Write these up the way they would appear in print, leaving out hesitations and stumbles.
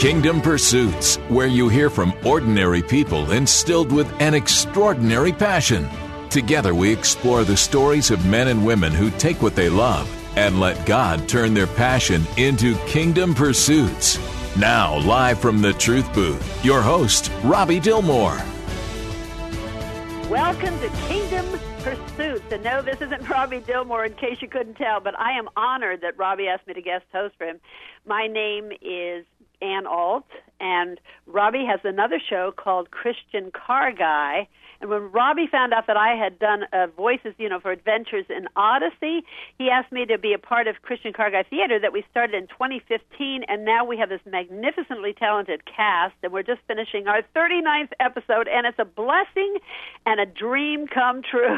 Kingdom Pursuits, where you hear from ordinary people instilled with an extraordinary passion. Together we explore the stories of men and women who take what they love and let God turn their passion into kingdom pursuits. Now, live from the Truth Booth, your host, Robbie Dilmore. Welcome to Kingdom Pursuits. And no, this isn't Robbie Dilmore, in case you couldn't tell, but I am honored that Robbie asked me to guest host for him. My name is Ann Alt, and Robbie has another show called Christian Car Guy. And when Robbie found out that I had done voices, for Adventures in Odyssey, he asked me to be a part of Christian Car Guy Theater that we started in 2015, and now we have this magnificently talented cast, and we're just finishing our 39th episode, and it's a blessing and a dream come true.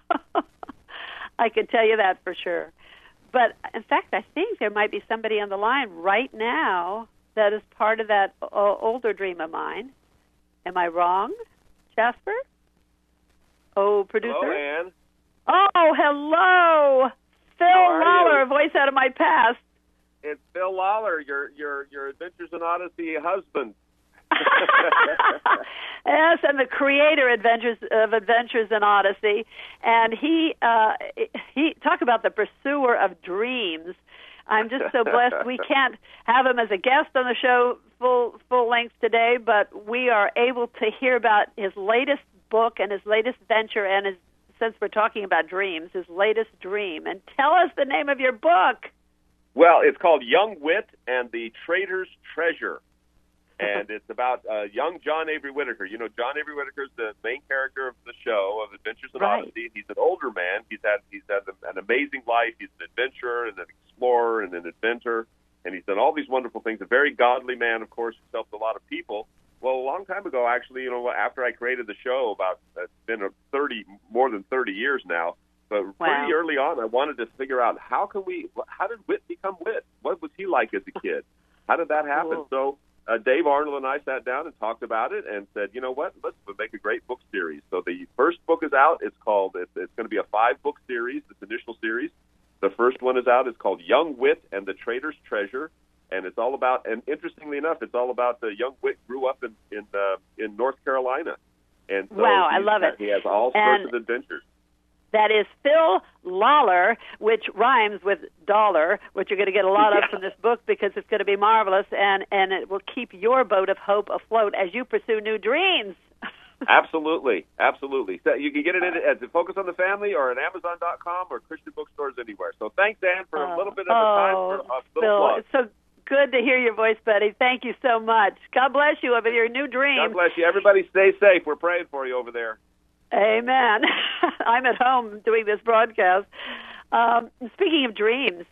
I can tell you that for sure. But, in fact, I think there might be somebody on the line right now that is part of that older dream of mine. Am I wrong, Jasper? Oh, producer? Hello, Ann. Oh, hello. Phil Lawler, voice out of my past. It's Phil Lawler, your Adventures in Odyssey husband. Yes, and the creator of Adventures in Odyssey. And he talk about the pursuer of dreams. I'm just so blessed we can't have him as a guest on the show full length today, but we are able to hear about his latest book and his latest venture, and since we're talking about dreams, his latest dream. And tell us the name of your book. Well, it's called Young Wit and the Trader's Treasure, and it's about young John Avery Whitaker. You know, John Avery Whitaker is the main character of the show of Adventures in Odyssey. He's an older man. He's had an amazing life. He's an adventurer and an explorer and an inventor, and he's done all these wonderful things. A very godly man, of course, who's helped a lot of people. Well, a long time ago, actually, after I created the show, it's been more than 30 years now, but pretty early on, I wanted to figure out how did Wit become Wit? What was he like as a kid? How did that happen? Cool. So Dave Arnold and I sat down and talked about it and said, you know what, let's make a great book series. So the first book is out. It's going to be a 5-book series, this initial series. The first one is out. It's called Young Wit and the Trader's Treasure. And it's all about, and interestingly enough, it's all about the young Wit grew up in North Carolina. And so I love it. He has all sorts of adventures. That is Phil Lawler, which rhymes with dollar, which you're going to get a lot of from this book because it's going to be marvelous, and it will keep your boat of hope afloat as you pursue new dreams. Absolutely. So you can get it at Focus on the Family or at Amazon.com or Christian bookstores anywhere. So thanks, Ann, for a little bit of the time for a little Phil, plug. it's so good to hear your voice, buddy. Thank you so much. God bless you over your new dream. God bless you. Everybody stay safe. We're praying for you over there. Amen. I'm at home doing this broadcast. Speaking of dreams,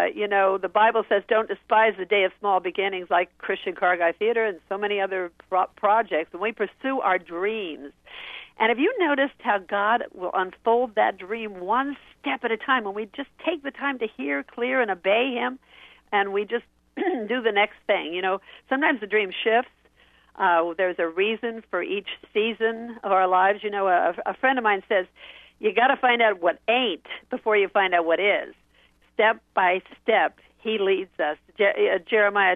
the Bible says don't despise the day of small beginnings, like Christian Car Guy Theater and so many other projects, and we pursue our dreams. And have you noticed how God will unfold that dream one step at a time when we just take the time to hear, clear, and obey Him, and we just do the next thing? Sometimes the dream shifts. There's a reason for each season of our lives. A friend of mine says, you got to find out what ain't before you find out what is. Step by step, He leads us. Jeremiah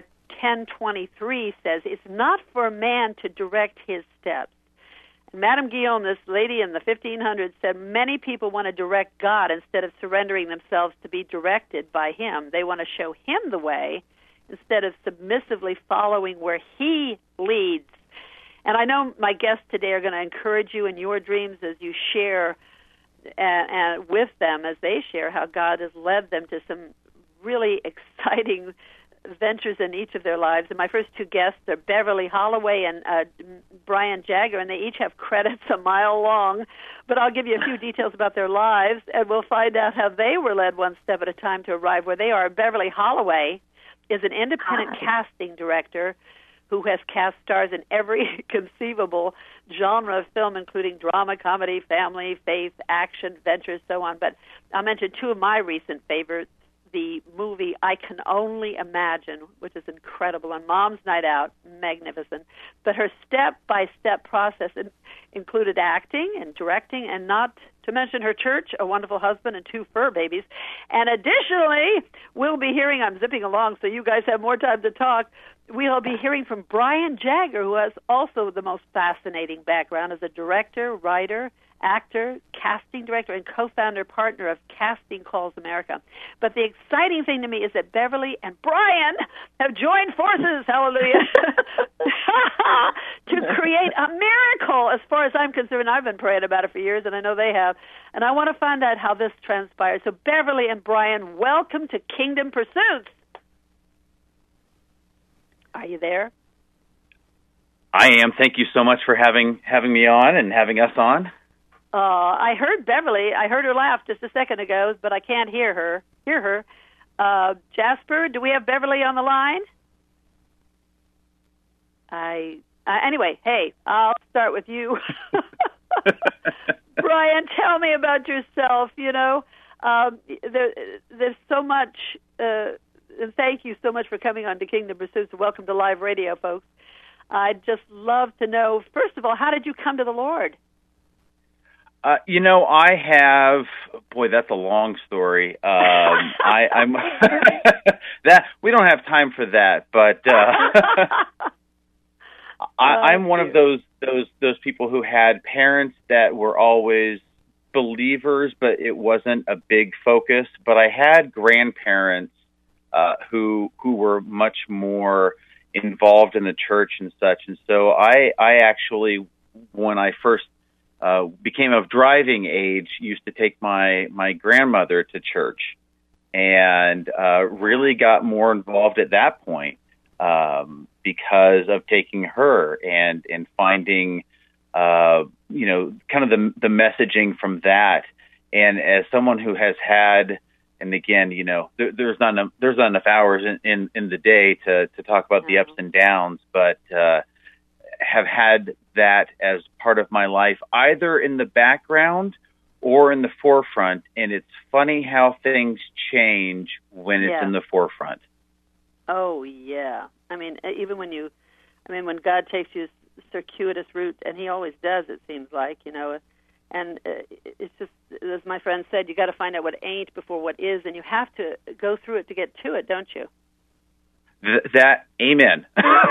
10:23 says, it's not for man to direct his steps. Madame Guyon, this lady in the 1500s, said many people want to direct God instead of surrendering themselves to be directed by Him. They want to show Him the way instead of submissively following where He leads. And I know my guests today are going to encourage you in your dreams as you share and with them as they share how God has led them to some really exciting ventures in each of their lives. And my first two guests are Beverly Holloway and Brian Jagger, and they each have credits a mile long. But I'll give you a few details about their lives, and we'll find out how they were led one step at a time to arrive where they are. Beverly Holloway is an independent casting director who has cast stars in every conceivable genre of film, including drama, comedy, family, faith, action, adventure, so on. But I'll mention two of my recent favorites. The movie I Can Only Imagine, which is incredible, and Mom's Night Out, magnificent. But her step-by-step process included acting and directing, and not to mention her church, a wonderful husband, and 2 fur babies. And additionally, we'll be hearing, I'm zipping along so you guys have more time to talk, we'll be hearing from Brian Jagger, who has also the most fascinating background as a director, writer, actor, casting director, and co-founder partner of Casting Calls America. But the exciting thing to me is that Beverly and Brian have joined forces, hallelujah, to create a miracle. As far as I'm concerned, I've been praying about it for years, and I know they have. And I want to find out how this transpires. So Beverly and Brian, welcome to Kingdom Pursuits. Are you there? I am. Thank you so much for having me on and having us on. I heard Beverly. I heard her laugh just a second ago, but I can't hear her. Jasper, do we have Beverly on the line? Anyway, hey, I'll start with you. Brian, tell me about yourself. You know, there's so much, and thank you so much for coming on to Kingdom Pursuits. Welcome to live radio, folks. I'd just love to know, first of all, how did you come to the Lord? You know, I have. Boy, that's a long story. I'm that we don't have time for that, but I'm one of those people who had parents that were always believers, but it wasn't a big focus. But I had grandparents who were much more involved in the church and such, and so I actually, when I first became of driving age, used to take my grandmother to church, and really got more involved at that point because of taking her and finding you know, kind of the messaging from that. And as someone who has had, and again, you know, there's not enough hours in the day to talk about the ups and downs, but have had that as part of my life, either in the background or in the forefront. And it's funny how things change when it's in the forefront. Oh, yeah. I mean, even when God takes you a circuitous route, and he always does, it seems like, you know, and it's just, as my friend said, you got to find out what ain't before what is, and you have to go through it to get to it, don't you? Amen.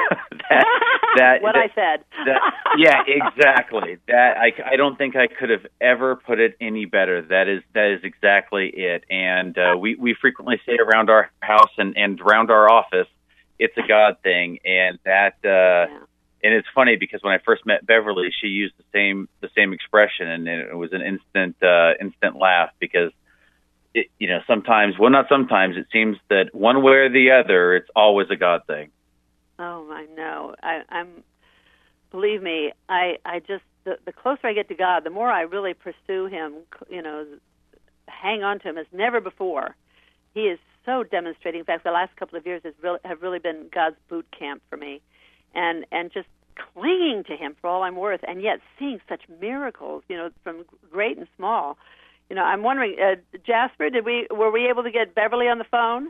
I said. Yeah, exactly. That I don't think I could have ever put it any better. That is exactly it. And we frequently say around our house and around our office, it's a God thing. And that and it's funny because when I first met Beverly, she used the same expression, and it was an instant laugh because. You know, not sometimes, it seems that one way or the other, it's always a God thing. Oh, I know. Believe me, I just, the closer I get to God, the more I really pursue him, you know, hang on to him as never before. He is so demonstrating. In fact, the last couple of years have really been God's boot camp for me. And just clinging to him for all I'm worth, and yet seeing such miracles, you know, from great and small. You know, I'm wondering, Jasper, were we able to get Beverly on the phone?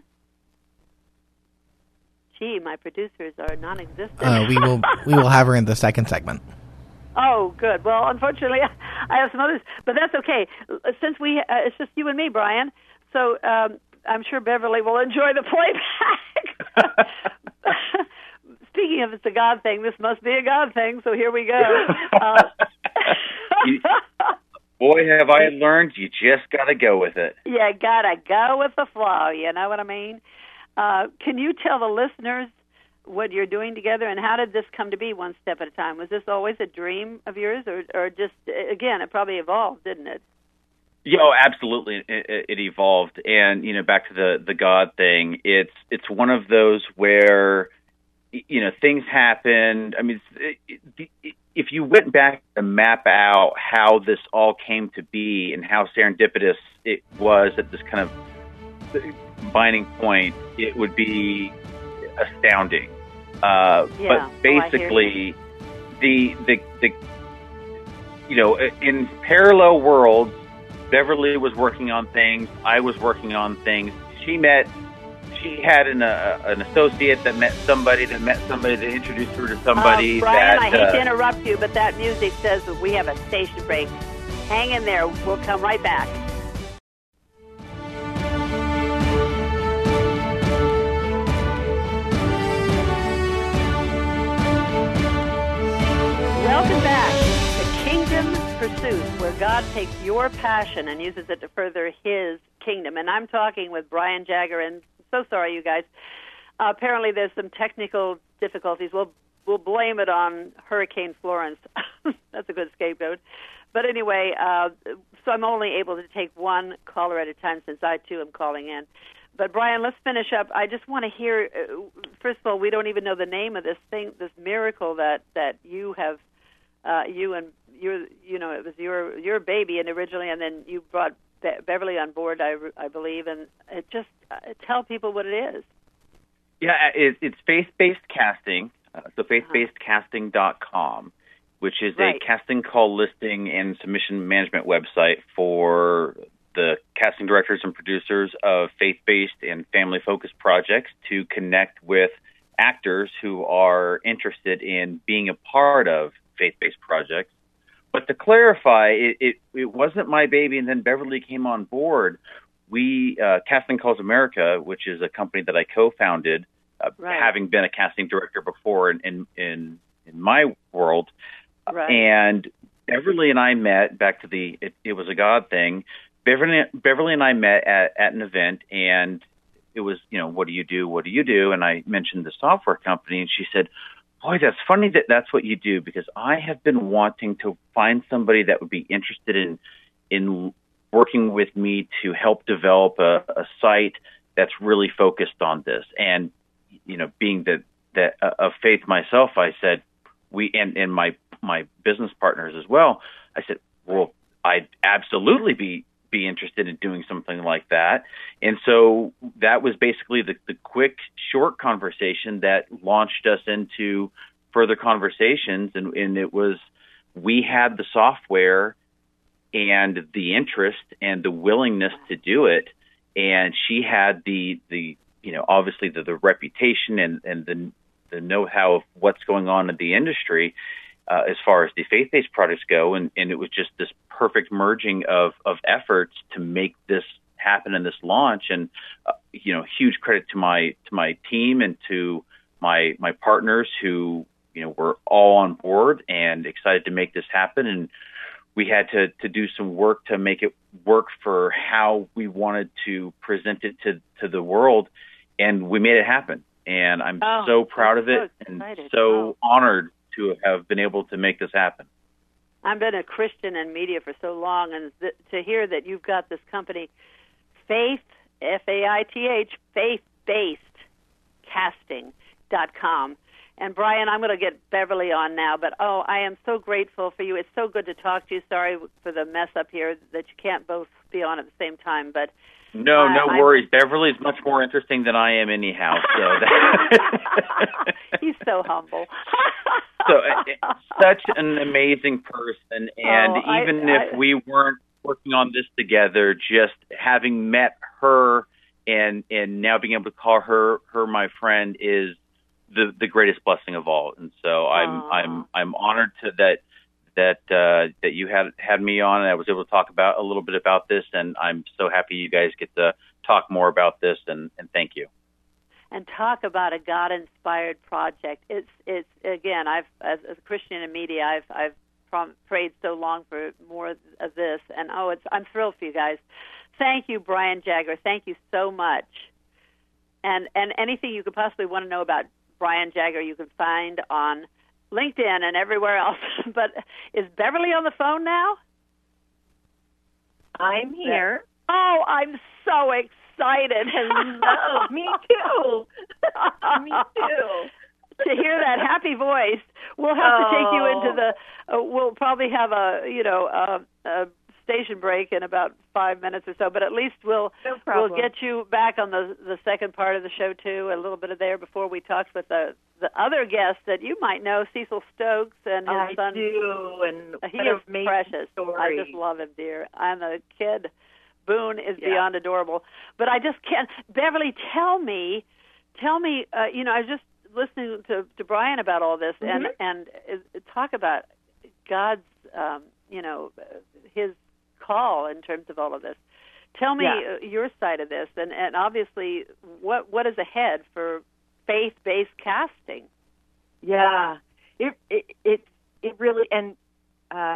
Gee, my producers are non-existent. We will have her in the second segment. Oh, good. Well, unfortunately, I have some others, but that's okay. Since it's just you and me, Brian, so I'm sure Beverly will enjoy the playback. Speaking of it's a God thing, this must be a God thing, so here we go. Boy, have I learned, you just got to go with it. Yeah, got to go with the flow, you know what I mean? Can you tell the listeners what you're doing together, and how did this come to be one step at a time? Was this always a dream of yours, or just, again, it probably evolved, didn't it? Yeah, oh, absolutely. It evolved. And, you know, back to the God thing, it's one of those where, you know, things happen. I mean, if you went back to map out how this all came to be and how serendipitous it was at this kind of combining point, it would be astounding. But basically, the you know, in parallel worlds, Beverly was working on things. I was working on things. She had an associate that met somebody that introduced her to somebody. Brian, I hate to interrupt you, but that music says that we have a station break. Hang in there. We'll come right back. God takes your passion and uses it to further His kingdom. And I'm talking with Brian Jagger, and so sorry, you guys. Apparently, there's some technical difficulties. We'll blame it on Hurricane Florence. That's a good scapegoat. But anyway, so I'm only able to take one caller at a time since I, too, am calling in. But, Brian, let's finish up. I just want to hear, first of all, we don't even know the name of this thing, this miracle that you have, it was your baby and originally, and then you brought Beverly on board, I believe, and just tell people what it is. Yeah, it's faith-based casting, so faithbasedcasting.com, which is a casting call listing and submission management website for the casting directors and producers of faith-based and family-focused projects to connect with actors who are interested in being a part of faith-based projects. But to clarify, it wasn't my baby, and then Beverly came on board. We, Casting Calls America, which is a company that I co-founded, having been a casting director before in my world, and Beverly and I met, back to it was a God thing. Beverly and I met at an event, and it was, what do you do? What do you do? And I mentioned the software company, and she said, boy, that's funny that that's what you do, because I have been wanting to find somebody that would be interested in working with me to help develop a site that's really focused on this. And, being that of faith myself, I said, and my business partners as well, I said, well, I'd absolutely be interested in doing something like that. And so that was basically the quick, short conversation that launched us into further conversations. And it was, we had the software and the interest and the willingness to do it. And she had the obviously the reputation and the know-how of what's going on in the industry as far as the faith-based products go, and it was just this perfect merging of efforts to make this happen in this launch. And huge credit to my team and to my partners who were all on board and excited to make this happen. And we had to do some work to make it work for how we wanted to present it to the world, and we made it happen. And I'm so proud of it and so honored to have been able to make this happen. I've been a Christian in media for so long, and to hear that you've got this company, Faith, Faith, faith-based casting.com. And, Brian, I'm going to get Beverly on now, but, I am so grateful for you. It's so good to talk to you. Sorry for the mess up here that you can't both be on at the same time, but... No worries. Beverly's much more interesting than I am anyhow. So He's so humble. So such an amazing person, and if we weren't working on this together, just having met her and now being able to call her my friend is the greatest blessing of all. And so I'm honored that you had me on, and I was able to talk about a little bit about this, and I'm so happy you guys get to talk more about this, and thank you. And talk about a God-inspired project. It's again, as a Christian in media, I've prayed so long for more of this, and I'm thrilled for you guys. Thank you, Brian Jagger. Thank you so much. And anything you could possibly want to know about Brian Jagger, you can find on LinkedIn and everywhere else. But is Beverly on the phone now? I'm here. Oh, I'm so excited. Hello. Me too. Me too. To hear that happy voice, we'll have to take you into we'll probably have a station break in about 5 minutes or so, but at least we'll get you back on the second part of the show too, a little bit of there before we talked with the other guest that you might know, Cecil Stokes, and his son. I do, and he is precious. Story. I just love him, dear. And the kid, Boone, is beyond adorable. But I just can't. Beverly, tell me. I was just listening to Brian about all this, and talk about God's, His call in terms of all of this. Tell me your side of this, and obviously what is ahead for faith-based casting. Yeah, it really, and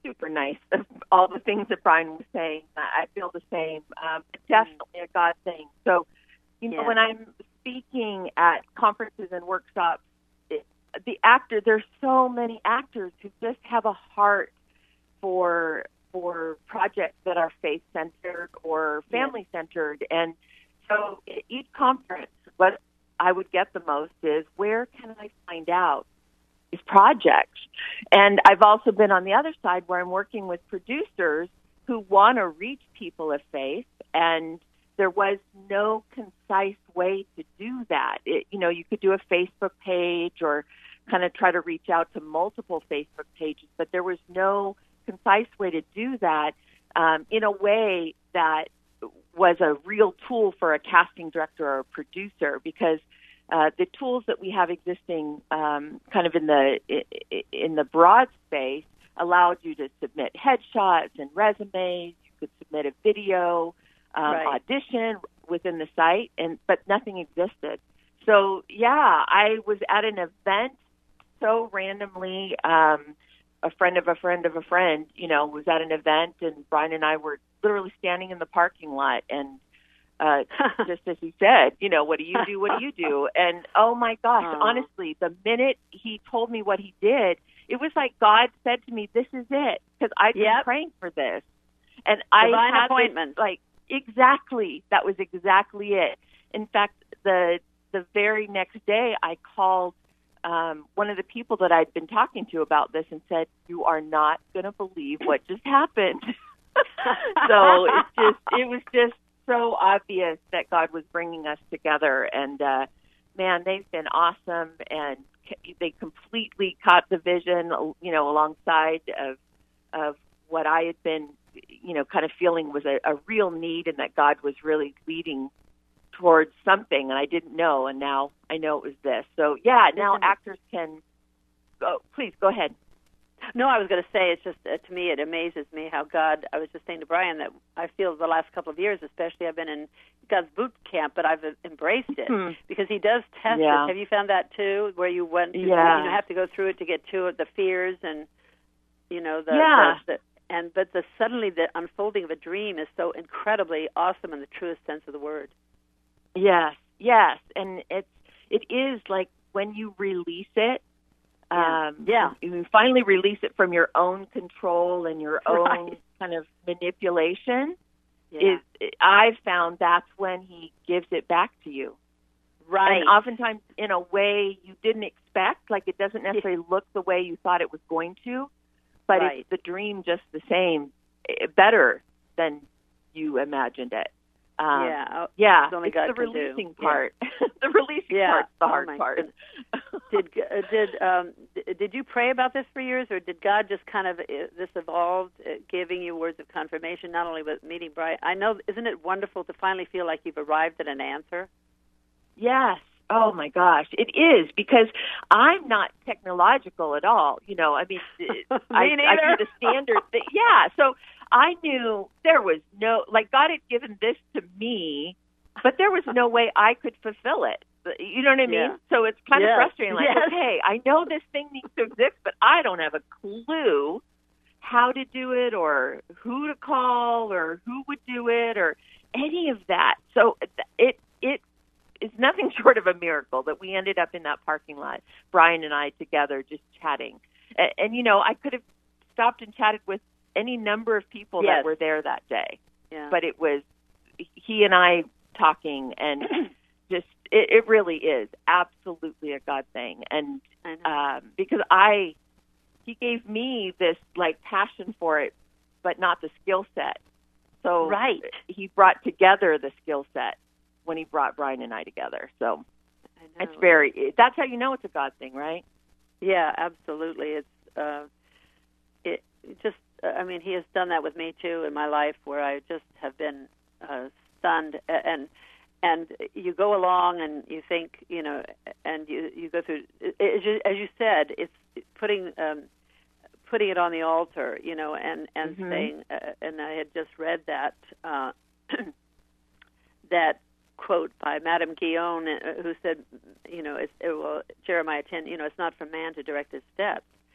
super nice. All the things that Brian was saying, I feel the same. Definitely a God thing. So, when I'm speaking at conferences and workshops, there's so many actors who just have a heart for projects that are faith-centered or family-centered. And so at each conference, what I would get the most is, where can I find out these projects? And I've also been on the other side where I'm working with producers who want to reach people of faith, and there was no concise way to do that. You could do a Facebook page or kind of try to reach out to multiple Facebook pages, but there was no concise way to do that in a way that was a real tool for a casting director or a producer, because the tools that we have existing kind of in the broad space allowed you to submit headshots and resumes. You could submit a video audition within the site, but nothing existed. So, I was at an event so randomly. A friend of a friend of a friend, was at an event, and Brian and I were literally standing in the parking lot, and just as he said, what do you do? What do you do? And oh my gosh, honestly, the minute he told me what he did, it was like God said to me, "This is it," because I've been praying for this, and I had appointment. Exactly, that was exactly it. In fact, the very next day, I called one of the people that I'd been talking to about this and said, "You are not going to believe what just happened." So it was just so obvious that God was bringing us together, and man, they've been awesome, and they completely caught the vision, alongside of what I had been, kind of feeling was a real need, and that God was really leading towards something, and I didn't know, and now I know it was this. So, now actors can go. Please, go ahead. No, I was going to say, it's just, to me, it amazes me how God, I was just saying to Brian that I feel the last couple of years, especially, I've been in God's boot camp, but I've embraced it because he does test us. Have you found that too, where you went, have to go through it to get to it, the fears and, but suddenly the unfolding of a dream is so incredibly awesome in the truest sense of the word. Yes, and it is like when you release it, you finally release it from your own control and your own kind of manipulation. I've found that's when he gives it back to you. Right. And oftentimes in a way you didn't expect, like it doesn't necessarily look the way you thought it was going to, but it's the dream just the same, better than you imagined it. It's only God the releasing part. The releasing part's the hard part. Did you pray about this for years, or did God just kind of this evolved, giving you words of confirmation, not only with meeting Brian? I know, isn't it wonderful to finally feel like you've arrived at an answer? Yes. Oh my gosh, it is, because I'm not technological at all. I mean, I do the standard thing. So I knew there was God had given this to me, but there was no way I could fulfill it. You know what I mean? Yeah. So it's kind of frustrating. Okay, I know this thing needs to exist, but I don't have a clue how to do it, or who to call, or who would do it, or any of that. So it is nothing short of a miracle that we ended up in that parking lot, Brian and I together, just chatting. And I could have stopped and chatted with any number of people that were there that day. Yeah. But it was he and I talking, and just it really is absolutely a God thing. And because he gave me this passion for it, but not the skill set. So he brought together the skill set when he brought Brian and I together. So that's how you know it's a God thing, right? Yeah, absolutely. It's he has done that with me too in my life, where I just have been stunned, and you go along and you think, and you go through, as you said, it's putting it on the altar, and saying, and I had just read that that quote by Madame Guyon, who said, Jeremiah 10, it's not for man to direct his steps.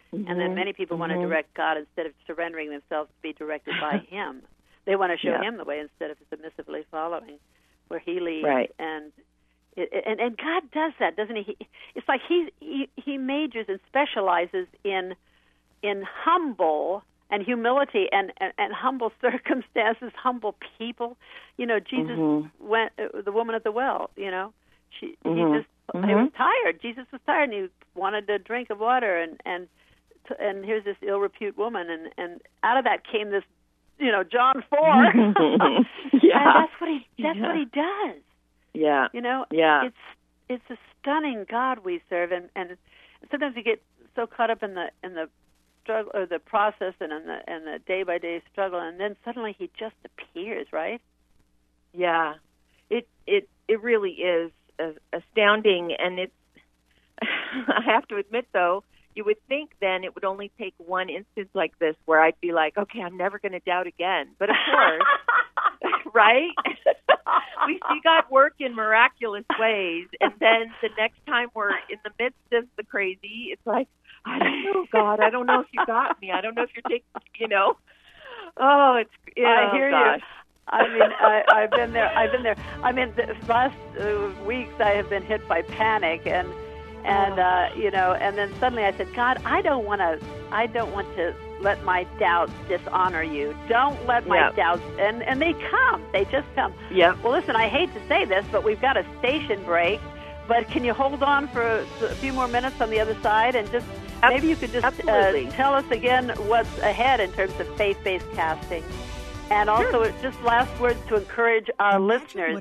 And then many people want to direct God instead of surrendering themselves to be directed by Him. They want to show Him the way instead of submissively following where He leads. Right. And God does that, doesn't He? It's like He majors and specializes in humble and humility and humble circumstances, humble people. You know, Jesus went, the woman at the well, you know, he was tired. Jesus was tired, and he wanted a drink of water, and here's this ill repute woman, and out of that came this, you know, John 4. And that's what he does. Yeah. You know, it's a stunning God we serve, and sometimes we get so caught up in the struggle or the process and in the day by day struggle, and then suddenly He just appears, right? Yeah, it really is astounding, and it's. I have to admit, though, you would think then it would only take one instance like this where I'd be like, okay, I'm never going to doubt again. But of course, right? We see God work in miraculous ways, and then the next time we're in the midst of the crazy, it's like, I don't know, God. I don't know if you got me. I don't know if you're taking, you know. Oh, it's. I hear gosh. you. I mean, I've been there. I mean, the last weeks I have been hit by panic, and you know, and then suddenly I said, God, I don't want to let my doubts dishonor you. Don't let my doubts, and they come. They just come. Yeah. Well, listen, I hate to say this, but we've got a station break. But can you hold on for a few more minutes on the other side, and just maybe you could just tell us again what's ahead in terms of faith-based casting, and also just last words to encourage our listeners.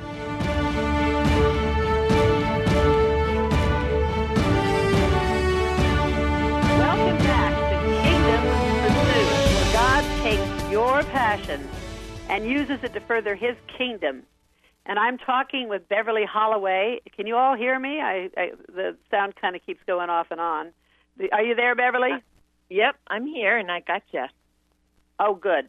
Welcome back to Kingdom Pursuit, where God takes your passion and uses it to further His kingdom. And I'm talking with Beverly Holloway. Can you all hear me? The sound kind of keeps going off and on. Are you there, Beverly? Yep, I'm here, and I got you. Oh, good.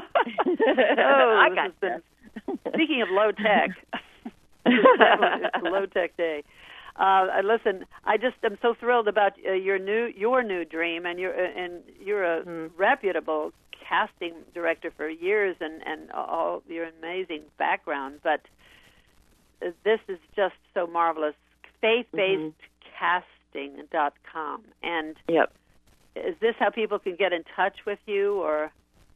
I got you. Speaking of low tech, it's a low tech day. Listen, I'm so thrilled about your new dream, and you're a reputable casting director for years, and all your amazing background. But this is just so marvelous. Faith-based casting.com. And is this how people can get in touch with you, or?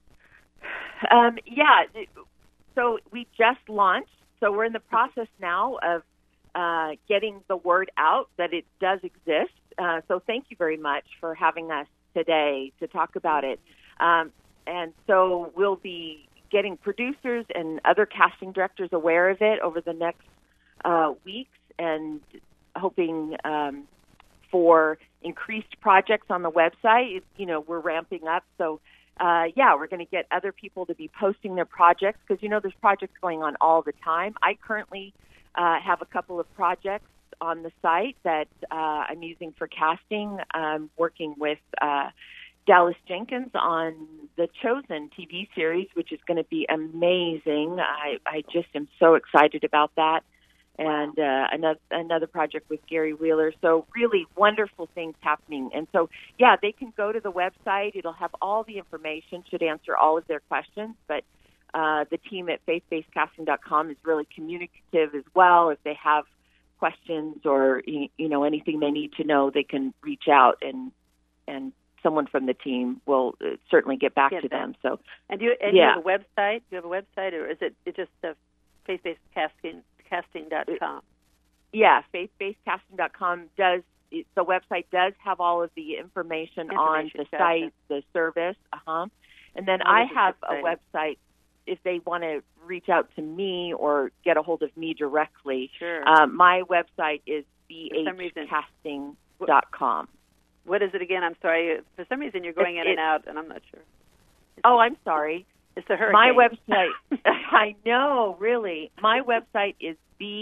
Yeah. So we just launched. So we're in the process now of getting the word out that it does exist. So thank you very much for having us today to talk about it. And so we'll be getting producers and other casting directors aware of it over the next weeks, and hoping for increased projects on the website. You know, we're ramping up. So, we're going to get other people to be posting their projects, because, you know, there's projects going on all the time. I currently have a couple of projects on the site that I'm using for casting. I'm working with Dallas Jenkins on the Chosen TV series, which is going to be amazing. I just am so excited about that. And another project with Gary Wheeler. So really wonderful things happening. And so, they can go to the website. It'll have all the information, should answer all of their questions. But the team at faithbasedcasting.com is really communicative as well. If they have questions or, you know, anything they need to know, they can reach out, and someone from the team will certainly get back to them. So, you have a website? Do you have a website, or is it just faith-based casting.com? Yeah, faithbasedcasting.com the website does have all of the information on the site, the service. And then I have a website if they want to reach out to me or get a hold of me directly. Sure. My website is bhcasting.com. What is it again? I'm sorry. For some reason you're going in and out, and I'm not sure. I'm sorry. It's a hurricane. My website, I know, really. My website is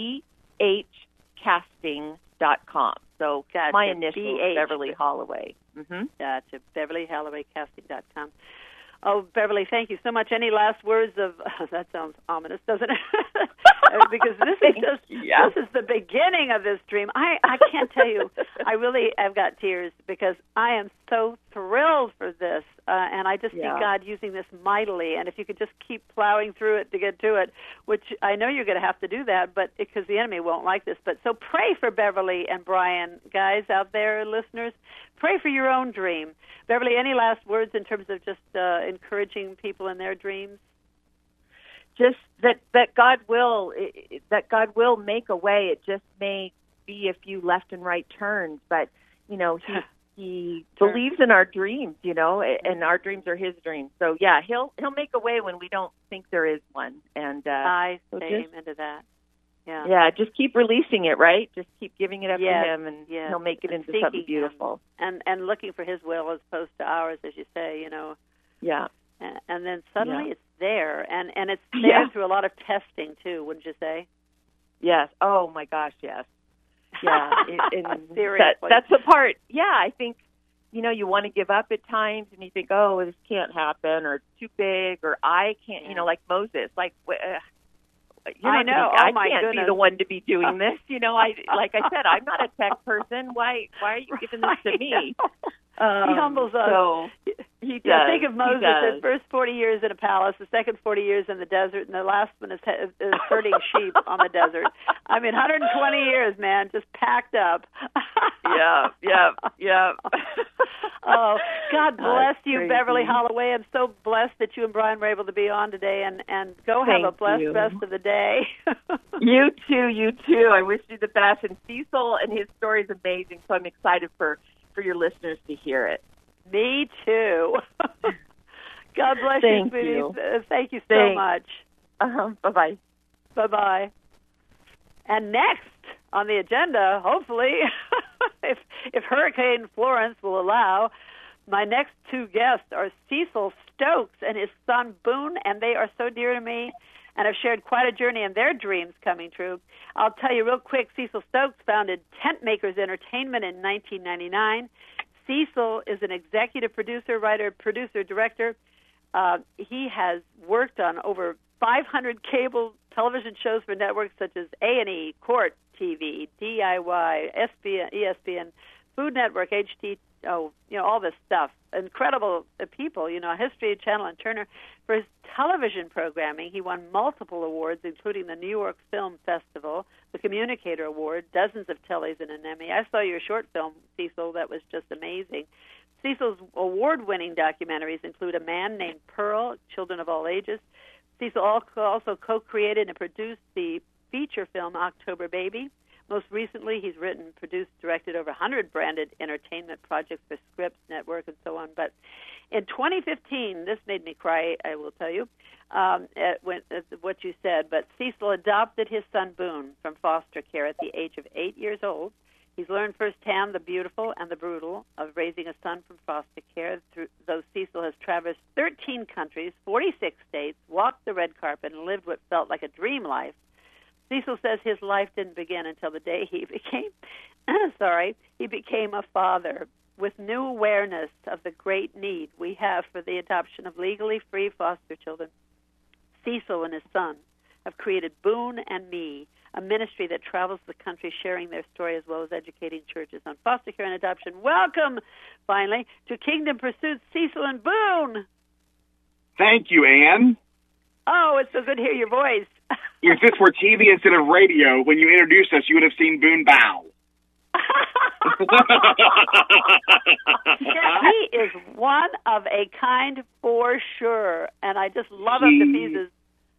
bhcasting.com. So gotcha. My initials, Beverly Holloway. Gotcha. BeverlyHollowayCasting.com. Oh, Beverly, thank you so much. Any last words of, that sounds ominous, doesn't it? because this is just this is the beginning of this dream. I can't tell you. I've got tears because I am so thrilled for this, and I just see God using this mightily. And if you could just keep plowing through it to get to it, which I know you're going to have to do that, but because the enemy won't like this. But so pray for Beverly and Brian, guys out there, listeners. Pray for your own dream. Beverly, any last words in terms of just encouraging people in their dreams? Just that God will make a way. It just may be a few left and right turns, but he believes in our dreams, and our dreams are his dreams. So yeah, he'll make a way when we don't think there is one. And I say amen to that. Yeah, just keep releasing it, right? Just keep giving it up to him, and he'll make it into something beautiful. And looking for his will as opposed to ours, as you say, Yeah. And then suddenly it's there, and it's there through a lot of testing too, wouldn't you say? Yes. Oh my gosh, yes. Yeah. Seriously. That's the part. Yeah, I think you want to give up at times, and you think, oh, this can't happen, or it's too big, or I can't. Like Moses, like. I know. I can't be the one to be doing this. Like I said, I'm not a tech person. Why are you giving this to me? He humbles us. So he does. Think of Moses, his first 40 years in a palace, the second 40 years in the desert, and the last one is herding sheep on the desert. 120 years, man, just packed up. Yeah. Oh, God bless you, Beverly Holloway. I'm so blessed that you and Brian were able to be on today, and go have a blessed rest of the day. You too. I wish you the best. And Cecil and his story is amazing, so I'm excited for your listeners to hear it. Me too. God bless you, sweetie. Thank you so much. Bye-bye. Bye-bye. And next on the agenda, hopefully, if Hurricane Florence will allow, my next two guests are Cecil Stokes and his son Boone, and they are so dear to me and have shared quite a journey in their dreams coming true. I'll tell you real quick, Cecil Stokes founded Tent Makers Entertainment in 1999. Cecil is an executive producer, writer, producer, director. He has worked on over 500 cable television shows for networks such as A&E, Court TV, DIY, ESPN, Food Network, HT, all this stuff. Incredible people, History Channel and Turner. For his television programming, he won multiple awards, including the New York Film Festival, the Communicator Award, dozens of Tellys, and an Emmy. I saw your short film, Cecil, that was just amazing. Cecil's award-winning documentaries include A Man Named Pearl, Children of All Ages. Cecil also co-created and produced the feature film October Baby. Most recently, he's written, produced, directed over 100 branded entertainment projects for Scripps Network and so on. But in 2015, this made me cry, I will tell you, at what you said, but Cecil adopted his son Boone from foster care at the age of 8 years old. He's learned firsthand the beautiful and the brutal of raising a son from foster care. Though Cecil has traversed 13 countries, 46 states, walked the red carpet, and lived what felt like a dream life, Cecil says his life didn't begin until the day he became a father with new awareness of the great need we have for the adoption of legally free foster children. Cecil and his son have created Boone and Me, a ministry that travels the country sharing their story as well as educating churches on foster care and adoption. Welcome, finally, to Kingdom Pursuits, Cecil and Boone. Thank you, Ann. Oh, it's so good to hear your voice. If this were TV instead of radio, when you introduced us, you would have seen Boone bow. He is one of a kind for sure, and I just love him to pieces.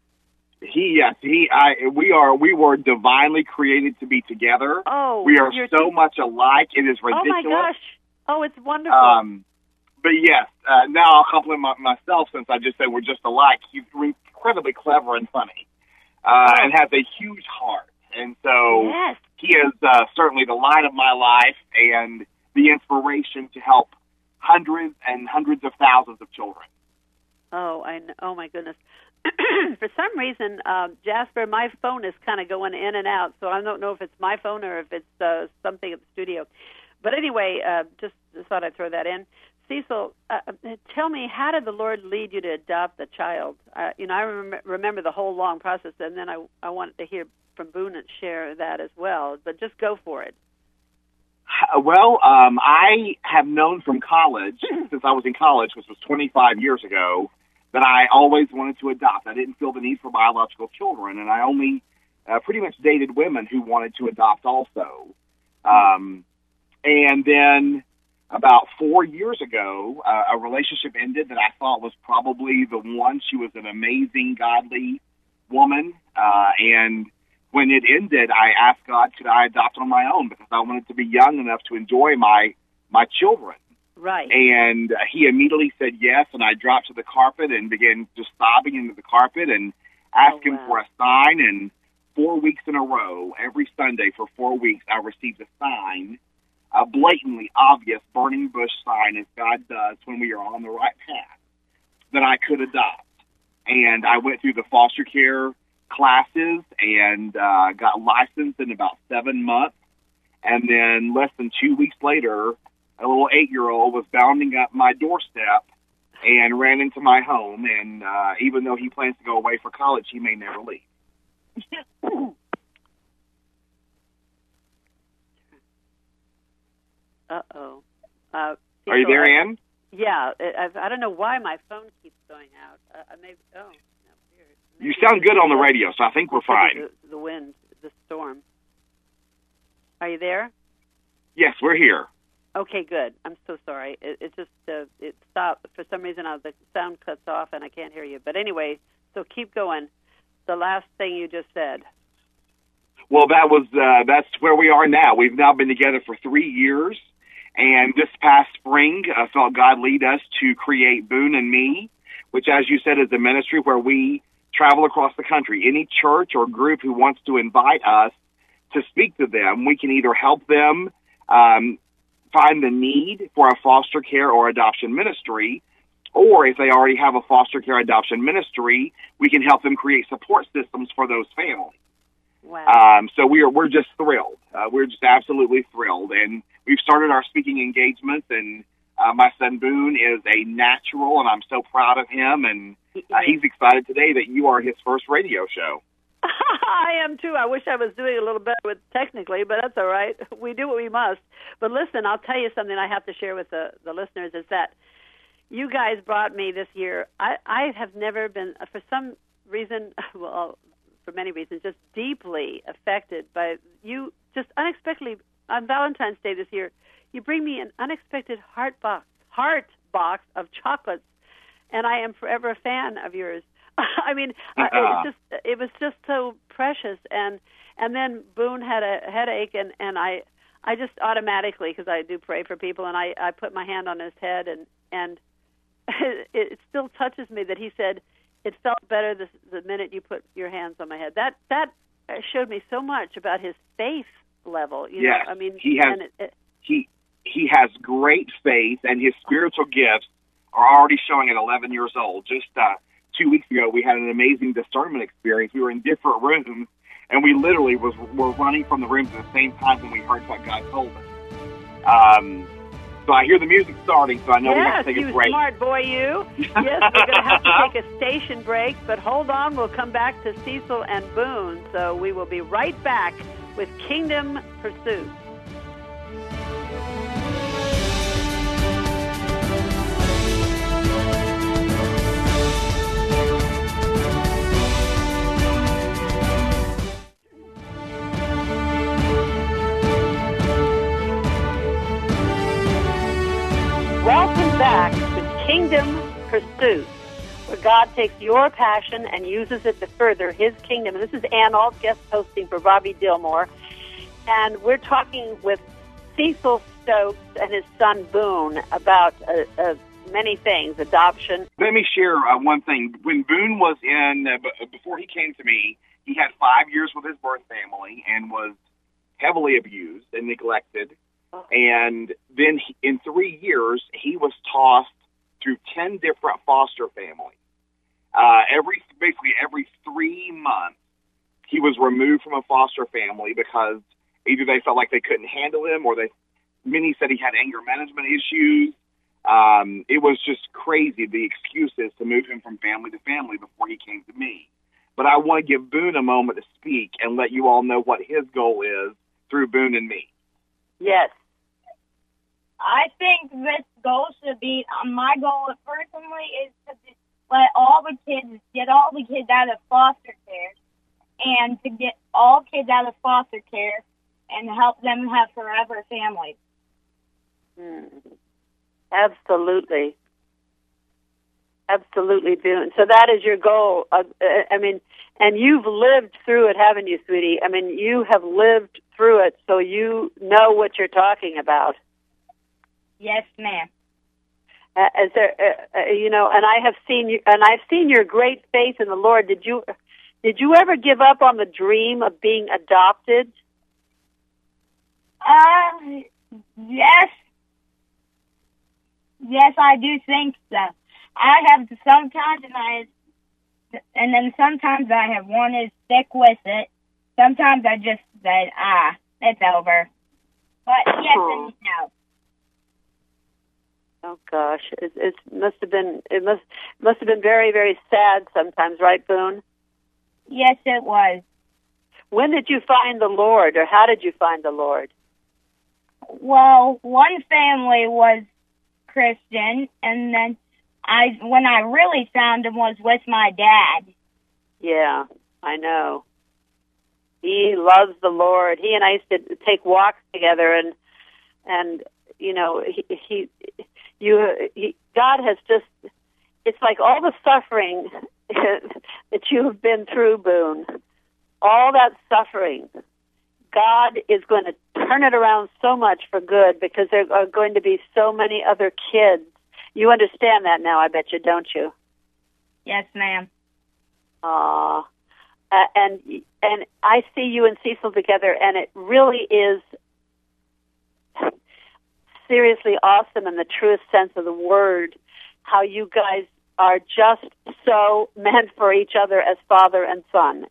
We were divinely created to be together. Oh, we are so much alike. It is ridiculous. Oh my gosh! Oh, it's wonderful. But yes, now I'll compliment myself since I just said we're just alike. He's incredibly clever and funny, and has a huge heart. And so he is certainly the light of my life and the inspiration to help hundreds and hundreds of thousands of children. Oh, I know. Oh my goodness. For some reason, Jasper, my phone is kind of going in and out, so I don't know if it's my phone or if it's something at the studio. But anyway, just thought I'd throw that in. Cecil, tell me, how did the Lord lead you to adopt the child? I remember the whole long process, and then I wanted to hear from Boone and share that as well. But just go for it. Well, I have known from college, since I was in college, which was 25 years ago, that I always wanted to adopt. I didn't feel the need for biological children, and I only pretty much dated women who wanted to adopt also. And then about 4 years ago, a relationship ended that I thought was probably the one. She was an amazing, godly woman, and when it ended, I asked God, could I adopt on my own, because I wanted to be young enough to enjoy my children. Right. And he immediately said yes, and I dropped to the carpet and began just sobbing into the carpet and asked him for a sign. And 4 weeks in a row, every Sunday for 4 weeks, I received a sign, a blatantly obvious burning bush sign, as God does when we are on the right path, that I could adopt. And I went through the foster care classes and got licensed in about 7 months. And then less than 2 weeks later, a little 8-year-old was bounding up my doorstep and ran into my home. And even though he plans to go away for college, he may never leave. Uh-oh. Are you there, Ann? Yeah. I don't know why my phone keeps going out. You sound good on the radio, so I think we're fine. The wind, the storm. Are you there? Yes, we're here. Okay, good. I'm so sorry. It just it stopped. For some reason, the sound cuts off, and I can't hear you. But anyway, so keep going. The last thing you just said. Well, that's where we are now. We've now been together for 3 years, and this past spring, I felt God lead us to create Boone and Me, which, as you said, is a ministry where we travel across the country. Any church or group who wants to invite us to speak to them, we can either help them find the need for a foster care or adoption ministry, or if they already have a foster care adoption ministry, we can help them create support systems for those families. Wow. So we're just thrilled. We're just absolutely thrilled. And we've started our speaking engagements, and my son Boone is a natural, and I'm so proud of him. And he's excited today that you are his first radio show. I am too. I wish I was doing a little better with technically, but that's all right. We do what we must. But listen, I'll tell you something I have to share with the listeners is that you guys brought me this year. I have never been, for some reason, well, for many reasons, just deeply affected by you. Just unexpectedly on Valentine's Day this year, you bring me an unexpected heart box of chocolates, and I am forever a fan of yours. I mean, it was just so precious, and then Boone had a headache, and I just automatically, because I do pray for people, and I put my hand on his head, and it still touches me that he said it felt better the minute you put your hands on my head. That showed me so much about his faith level. You know? I mean, he has great faith, and his spiritual gifts are already showing at 11 years old. Just 2 weeks ago, we had an amazing discernment experience. We were in different rooms, and we literally were running from the rooms at the same time when we heard what God told us. So I hear the music starting, so I know we have to take a break. Yes, you smart boy, you. Yes, we're going to have to take a station break, but hold on, we'll come back to Cecil and Boone. So we will be right back with Kingdom Pursuit. Welcome back to Kingdom Pursuit, where God takes your passion and uses it to further His kingdom. And this is Ann Alt, guest hosting for Bobby Dillmore. And we're talking with Cecil Stokes and his son Boone about many things, adoption. Let me share one thing. When Boone was before he came to me, he had 5 years with his birth family and was heavily abused and neglected. And then in 3 years, he was tossed through 10 different foster families. Every 3 months, he was removed from a foster family because either they felt like they couldn't handle him, or many said he had anger management issues. it was just crazy, the excuses to move him from family to family before he came to me. But I want to give Boone a moment to speak and let you all know what his goal is through Boone and me. Yes. I think this goal should be, my goal personally is to let all the kids, get all the kids out of foster care, and to get all kids out of foster care and help them have forever families. Absolutely. Absolutely, Boone. So that is your goal. And you've lived through it, haven't you, sweetie? I mean, you have lived through it, so you know what you're talking about. Yes, ma'am. Is there, and I have seen you, and I've seen your great faith in the Lord. Did you ever give up on the dream of being adopted? Yes. Yes, I do think so. I have sometimes, and then sometimes I have wanted to stick with it. Sometimes I just said, it's over. But yes and no. Oh gosh, it must have been very, very sad sometimes, right, Boone? Yes, it was. When did you find the Lord, or how did you find the Lord? Well, one family was Christian, and then when I really found him was with my dad. Yeah, I know. He loves the Lord. He and I used to take walks together, and you know, God has just, it's like all the suffering that you have been through, Boone, all that suffering, God is going to turn it around so much for good, because there are going to be so many other kids. You understand that now, I bet you, don't you? Yes, ma'am. And I see you and Cecil together, and it really is seriously awesome in the truest sense of the word, how you guys are just so meant for each other as father and son.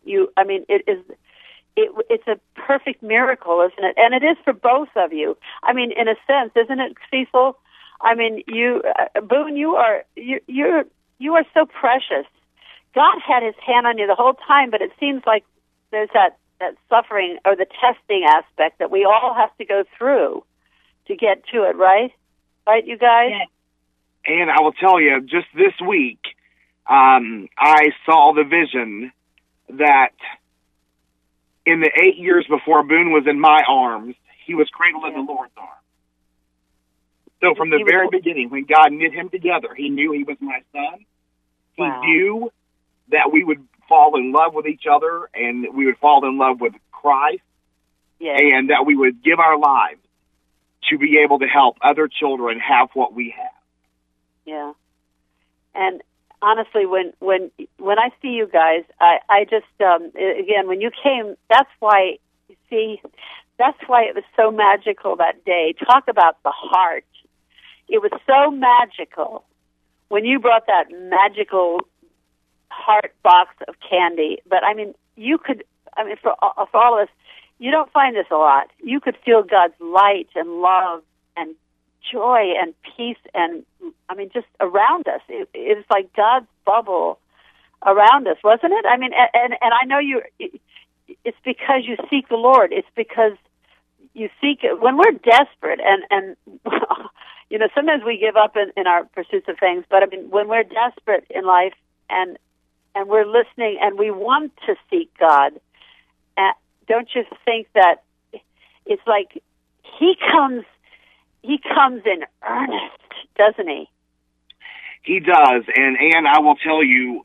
It's a perfect miracle, isn't it? And it is for both of you. I mean, in a sense, isn't it, Cecil? I mean, Boone, you are so precious. God had his hand on you the whole time, but it seems like there's that suffering or the testing aspect that we all have to go through to get to it, right? Right, you guys? Yeah. And I will tell you, just this week, I saw the vision that in the 8 years before Boone was in my arms, he was cradled in the Lord's arms. So from the very beginning, when God knit him together, he knew he was my son. He knew that we would fall in love with each other, and we would fall in love with Christ, and that we would give our lives to be able to help other children have what we have. Yeah. And honestly, when I see you guys, I just, again, when you came, that's why it was so magical that day. Talk about the heart. It was so magical when you brought that magical heart box of candy. But, I mean, for all of us, you don't find this a lot. You could feel God's light and love and joy and peace and, just around us. It was like God's bubble around us, wasn't it? I mean, and I know it's because you seek the Lord. It's because you seek it. When we're desperate and sometimes we give up in our pursuits of things, but when we're desperate in life and we're listening and we want to seek God, don't you think that it's like He comes in earnest, doesn't He? He does, and I will tell you,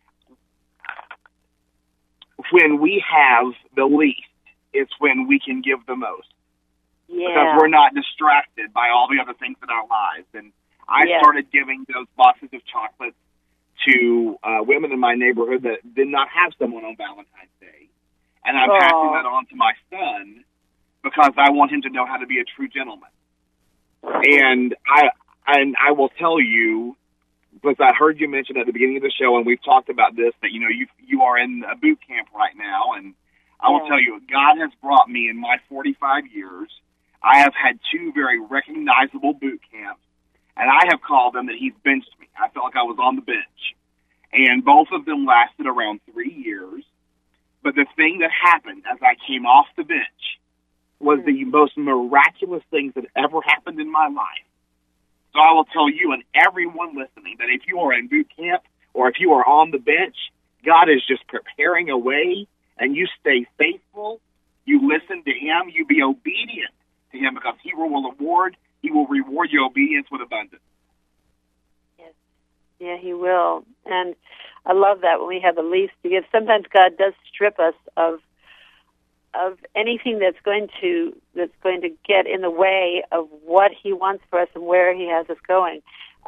when we have the least, it's when we can give the most. Yeah. Because we're not distracted by all the other things in our lives. And I started giving those boxes of chocolates to women in my neighborhood that did not have someone on Valentine's Day. And I'm passing that on to my son because I want him to know how to be a true gentleman. And I will tell you, because I heard you mention at the beginning of the show, and we've talked about this, that you are in a boot camp right now, and I will tell you, God has brought me in my 45 years. I have had 2 very recognizable boot camps, and I have called him that he's benched me. I felt like I was on the bench. And both of them lasted around 3 years. But the thing that happened as I came off the bench was the most miraculous things that ever happened in my life. So I will tell you and everyone listening that if you are in boot camp or if you are on the bench, God is just preparing a way, and you stay faithful, you listen to him, you be obedient to him, because he will reward your obedience with abundance. Yes. Yeah, he will. And I love that when we have the least to give. Sometimes God does strip us of anything that's going to get in the way of what he wants for us and where he has us going.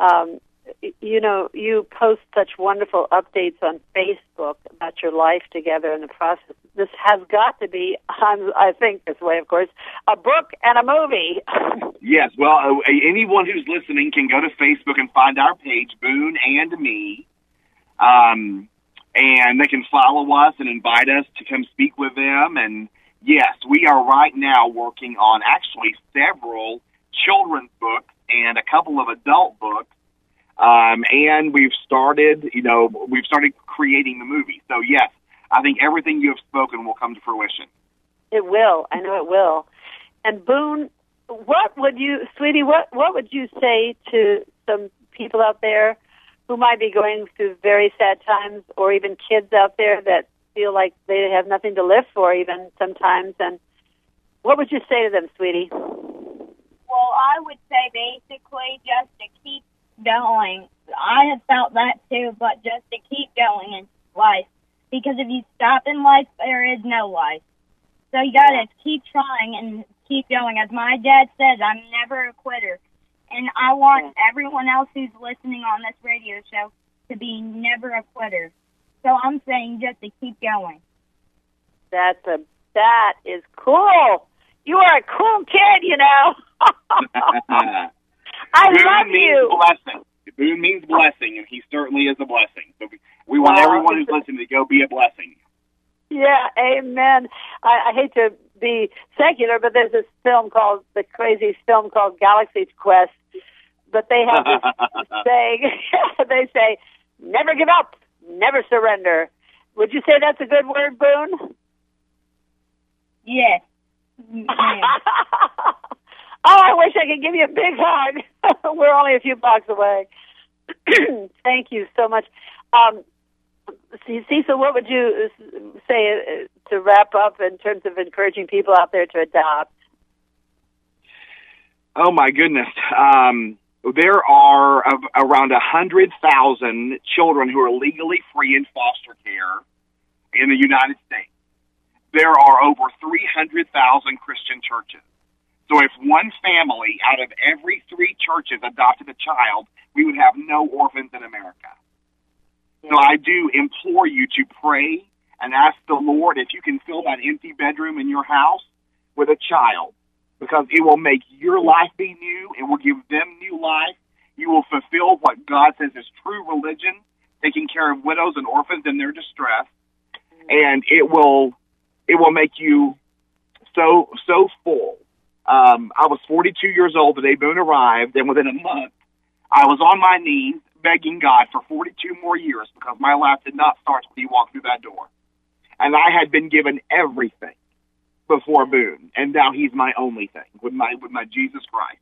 You post such wonderful updates on Facebook about your life together in the process. This has got to be, I think this way, of course, a book and a movie. Yes, well, anyone who's listening can go to Facebook and find our page, Boone and Me, and they can follow us and invite us to come speak with them. And yes, we are right now working on actually several children's books and a couple of adult books. And we've started creating the movie. So yes, I think everything you have spoken will come to fruition. It will. I know it will. And Boone, what would you say to some people out there who might be going through very sad times, or even kids out there that feel like they have nothing to live for even sometimes? And what would you say to them, sweetie? Well, I would say basically just to keep going. I have felt that too, but just to keep going in life. Because if you stop in life, there is no life. So you got to keep trying and keep going. As my dad says, I'm never a quitter. And I want everyone else who's listening on this radio show to be never a quitter. So I'm saying just to keep going. That is cool. You are a cool kid, you know. I love you. Blessing. Boone means blessing, and he certainly is a blessing. So we want everyone who's listening to go be a blessing. Yeah, amen. I hate to be secular, but there's this crazy film called Galaxy Quest. But they have this saying, they say, never give up, never surrender. Would you say that's a good word, Boone? Yes. Oh, I wish I could give you a big hug. We're only a few blocks away. Thank you so much. Cecil, what would you say to wrap up in terms of encouraging people out there to adopt? Oh, my goodness. There are around 100,000 children who are legally free in foster care in the United States. There are over 300,000 Christian churches. So if one family out of every 3 churches adopted a child, we would have no orphans in America. Yeah. So I do implore you to pray and ask the Lord if you can fill that empty bedroom in your house with a child, because it will make your life be new. It will give them new life. You will fulfill what God says is true religion, taking care of widows and orphans in their distress. And it will make you so full. I was 42 years old the day Boone arrived, and within a month, I was on my knees begging God for 42 more years, because my life did not start when he walked through that door. And I had been given everything before Boone, and now he's my only thing with my Jesus Christ.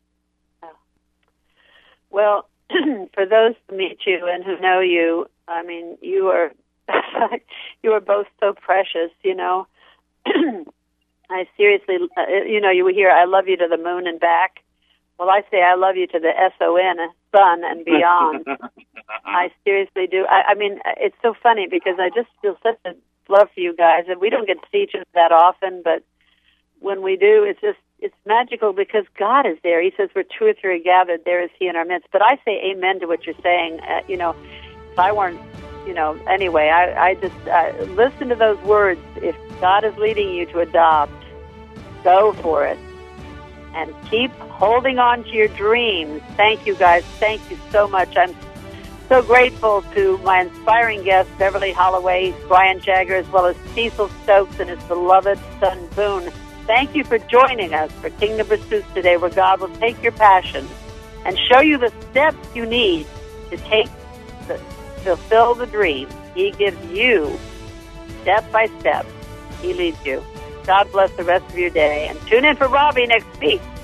Well, for those who meet you and who know you, I mean, you are both so precious, you know. I seriously, you hear, I love you to the moon and back. Well, I say I love you to the S-O-N, sun and beyond. I seriously do. I mean, it's so funny because I just feel such a love for you guys. And we don't get to see each other that often, but when we do, it's magical because God is there. He says, where 2 or 3 are gathered, there is he in our midst. But I say amen to what you're saying. If I weren't, anyway, I just listen to those words. If God is leading you to adopt, go for it. And keep holding on to your dreams. Thank you, guys. Thank you so much. I'm so grateful to my inspiring guests, Beverly Holloway, Brian Jagger, as well as Cecil Stokes and his beloved son, Boone. Thank you for joining us for Kingdom Pursuits today, where God will take your passion and show you the steps you need to fulfill the dream. He gives you step by step. He leads you. God bless the rest of your day. And tune in for Robbie next week.